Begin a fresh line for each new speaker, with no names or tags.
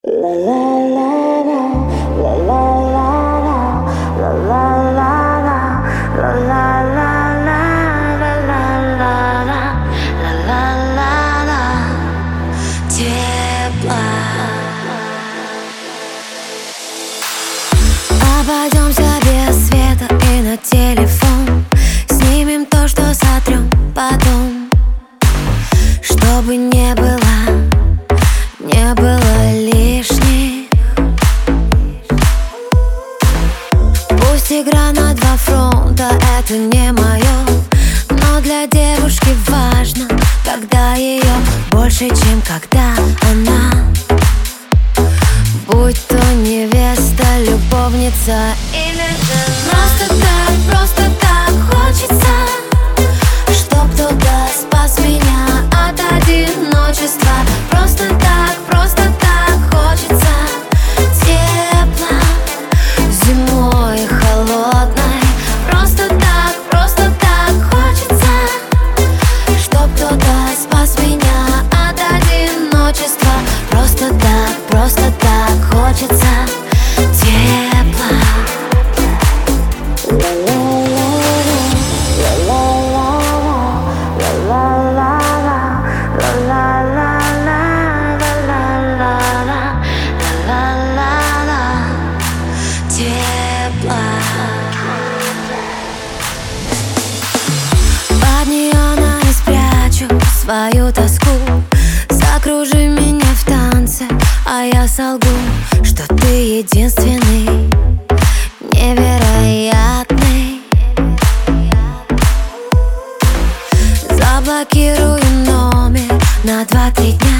Обойдемся без света и на телефон. Снимем то, что сотрем потом. Чтобы не было лишних. Пусть игра на два фронта, это не мое, но для девушки важно, когда ее больше, чем когда она. Будь то невеста, любовница или жена. Просто так хочется, чтоб кто-то спас меня от одиночества. Просто так хочется тепла зимой холодной. Просто так хочется, чтоб кто-то спас меня от одиночества. Просто так хочется тепла. Под неонами спрячу свою тоску. Закружи меня в танце, а я солгу, что ты единственный, невероятный. Заблокирую номер на 2-3 дня.